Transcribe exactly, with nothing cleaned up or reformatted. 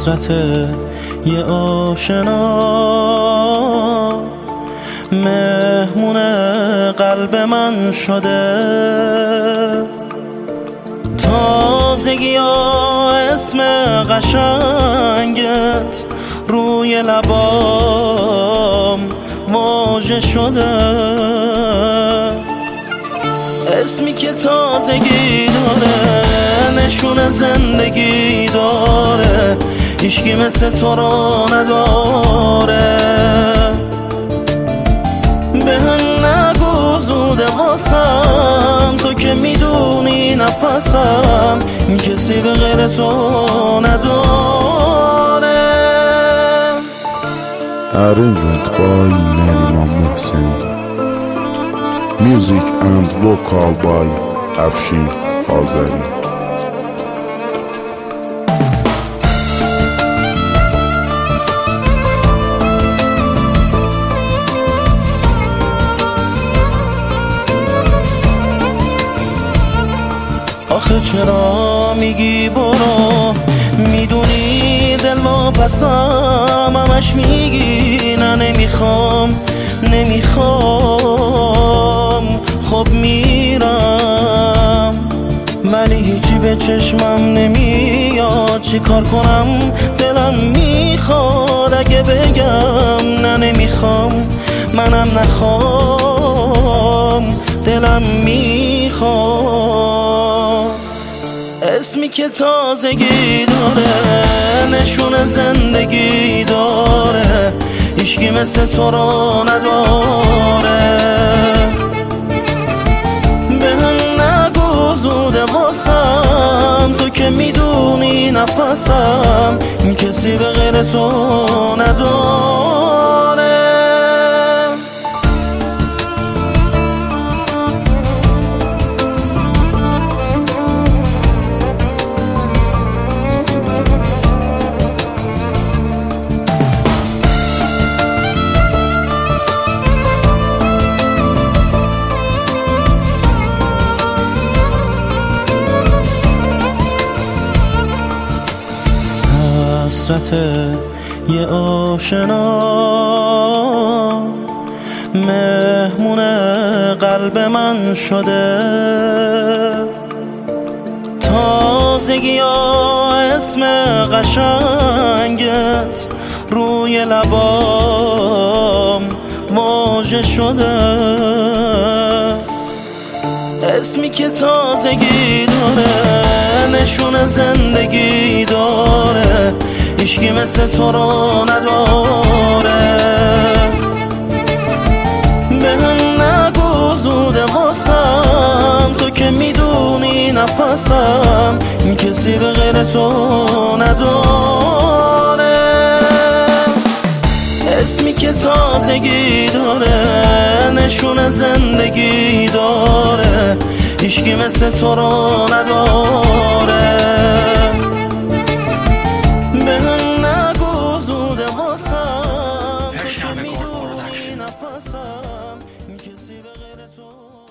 حسرت یه آشنا مهمون قلب من شده. تازگی ها اسم قشنگت روی لبام واژه شده. اسمی که تازگی داره، نشون زندگی داره، هیچکی مثل تو رو نداره. به هم نگو زوده واسم، تو که میدونی نفسم کسی به غیر تو نداره. Arrangement by Neriman Mohseni. Music and vocal by Afshin Fazeli. آخه چرا میگی برو، میدونی دل واپسم، همش میگی نه نمیخوام نمیخوام. خب میرم ولی هیچی به چشمم نمیاد، چی کار کنم دلم میخواد اگه بگم نه نمیخوام. منم نخوام دلم میخواد. اسمی که تازگی داره، نشون زندگی داره، هیچکی مثل تو رو نداره. به هم نگو زوده واسم، تو که میدونی نفسم کسی به غیر تو نداره. حسرت یه آشنا مهمون قلب من شده. تازگی ها اسم قشنگت روی لبام واژه شده. اسمی که تازگی داره، نشون زندگی داره، هیچکی مثل تو رو نداره. به هم نگو زوده واسم، تو که میدونی نفسم کسی به غیر تو نداره. اسمی که تازگی داره، نشون زندگی داره، هیچکی مثل تو رو نداره. به هم نگو زوده واسم، تو که میدونی نفسم کسی به غیر تو